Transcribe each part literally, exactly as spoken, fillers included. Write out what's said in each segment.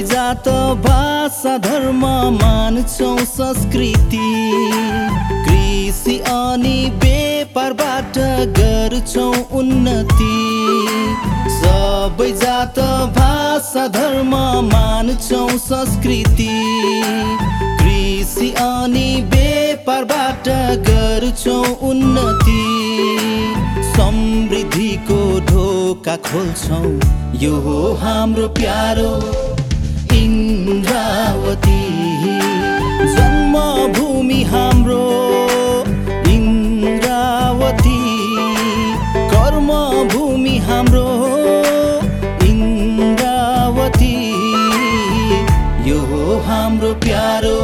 जात भाषा धर्म मान्छौं संस्कृति कृषि अनि व्यापारबाट गर्छौं उन्नति सबै जात भाषा धर्म मान्छौं संस्कृति कृषि अनि व्यापारबाट गर्छौं उन्नति समृद्धिको ढोका खोल्छौं यो हो हाम्रो प्यारो इन्द्रावती जन्मभूमि हाम्रो इन्द्रावती कर्मभूमि हाम्रो इन्द्रावती यो हो हाम्रो प्यारो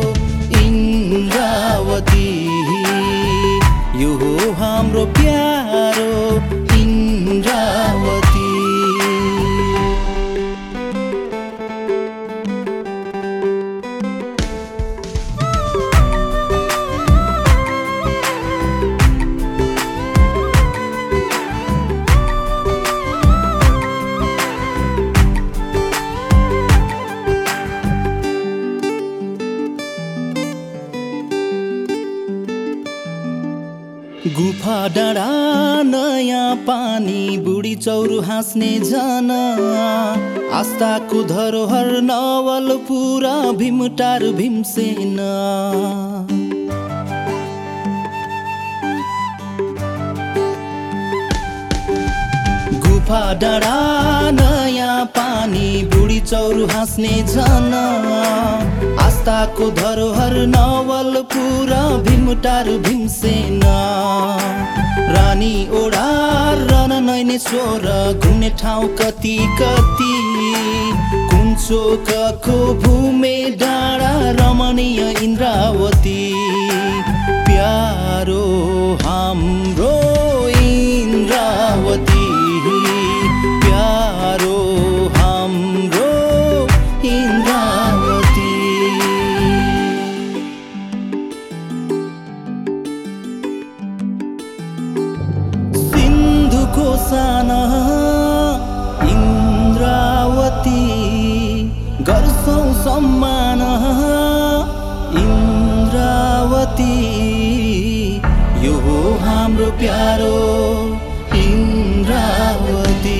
इन्द्रावती यो हो हाम्रो प्यारो इन्द्रावती गुफा डाँडा नयाँ पानी बुढी चौरू हाँस्ने जन आस्थाको धरोहर नवलपुरा भीमटार भीमसेन गुफा डाँडा नयाँ पानी बुढी चौरू हाँस्ने जन आस्थाको धरोहर नवलपुरा भीमटार भीमसेन रानी ओडा रन नैनेश्वर घुम्ने ठाउँ कति कति कुञ्चोकको भूमे डाँडा रमणीय इन्द्रावती प्यारो हाम्रो इन्द्रावती प्यारो हाम्रो इन्द्रावती सिन्धुको साना इन्द्रावती गर्छौं सम्मान इन्द्रावती यो हो हाम्रो प्यारो इन्द्रावती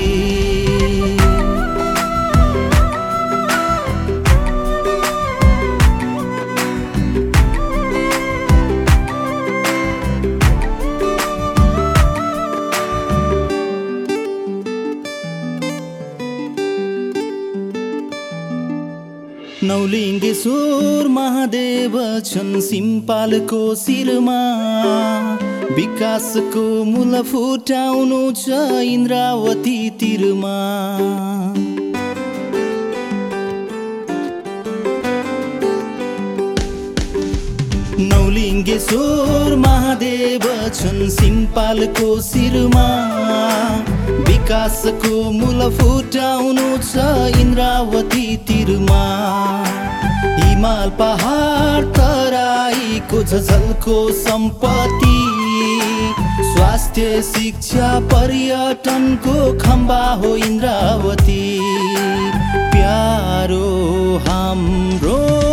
नौलिङ्गेश्वर महादेव छन् सिम्पालको शिरमा विकासको मूल फुटाउनु छ इन्द्रावती तिरमा नौलिङ्गेश्वर महादेव छन् सिम्पालको शिरमा विकासको मूल फुटाउनु छ इन्द्रावती तिरमा हिमाल पहाड तराईको झझल्को सम्पत्ति स्वास्थ्य शिक्षा पर्यटनको खम्बा हो इन्द्रावती प्यारो हाम्रो